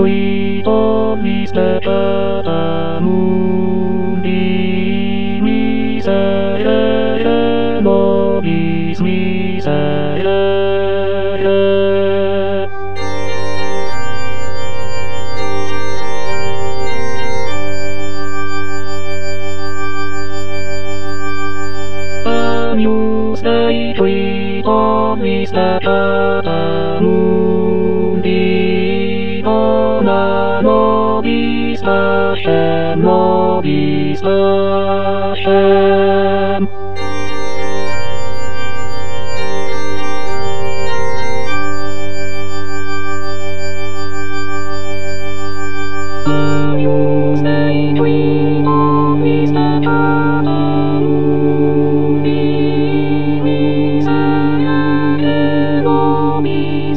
qui omnis pecata mundi miserere nobis miserere. Agnus Dei qui omnis pecata mundi dona nobis pacem, nobis pacem. Agnus Dei qui omnis pecata mundi miserere nobis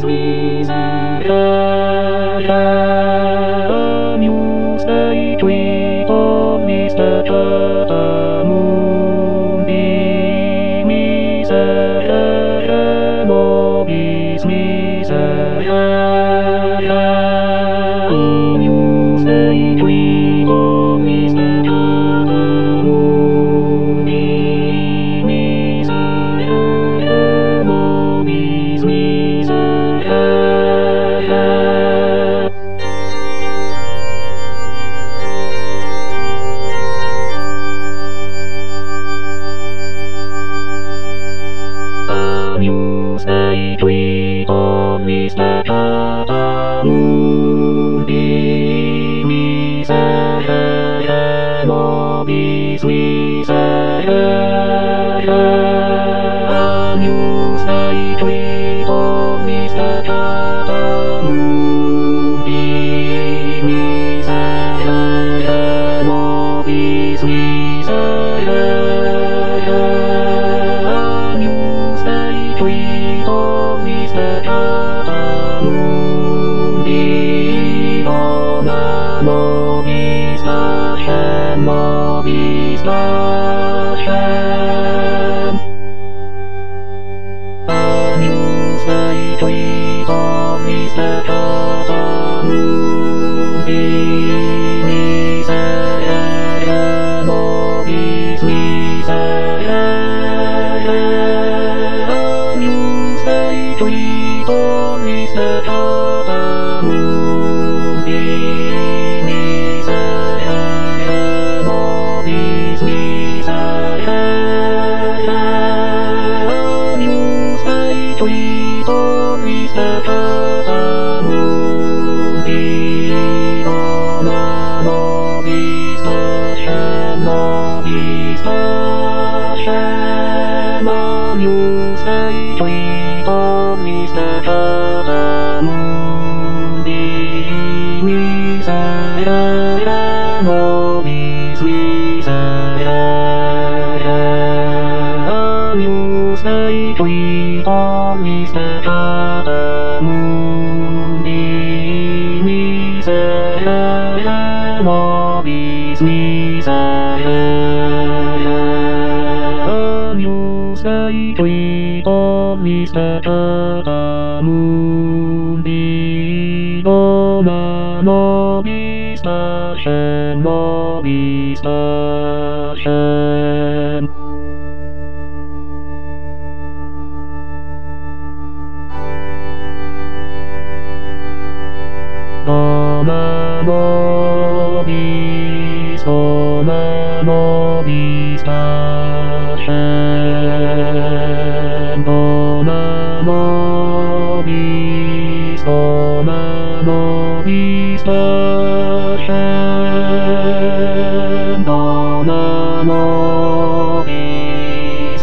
miserere. Agnus Dei qui omnis pecata mundi miserere nobis miserere. Agnus Dei qui omnis pecata mundi miserere nobis miserere. Agnus Dei qui omnis pecata mundi miserere nobis miserere. Agnus Dei qui omnis pecata mundi miserere nobis miserere. Agnus Dei qui omnis pecata mundi dona nobis pacem, nobis pacem. Agnus Dei qui omnis pecata mundi miserere nobis miserere. Agnus Dei qui omnis pecata mundi miserere nobis miserere. Agnus Dei qui omnis pecata mundi dona nobis pacem, nobis pacem. Agnus Dei qui omnis pecata mundi miserere nobis miserere. Agnus Dei qui omnis pecata mundi miserere nobis miserere. Agnus Dei qui omnis pecata mundi dona nobis pacem, nobis pacem. Dona nobis pacem. Dona nobis pacem. Dona nobis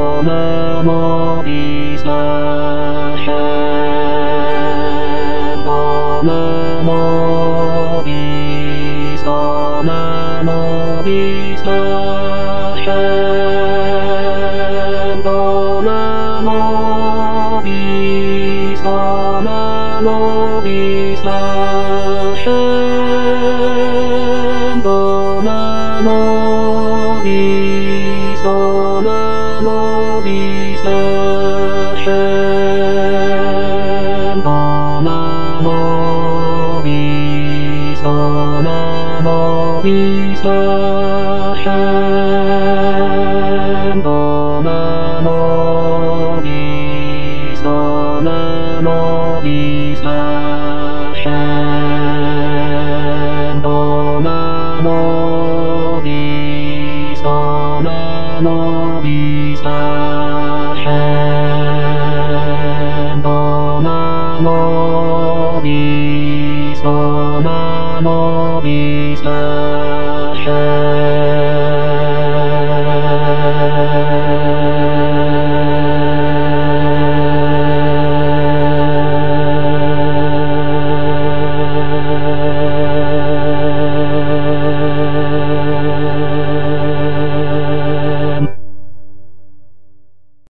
pacem. Dona nobis pacem. Dona nobis pacem. Dona nobis pacem. vista, scendo nella vista, scendo nella vista, scendo nella vista, scendo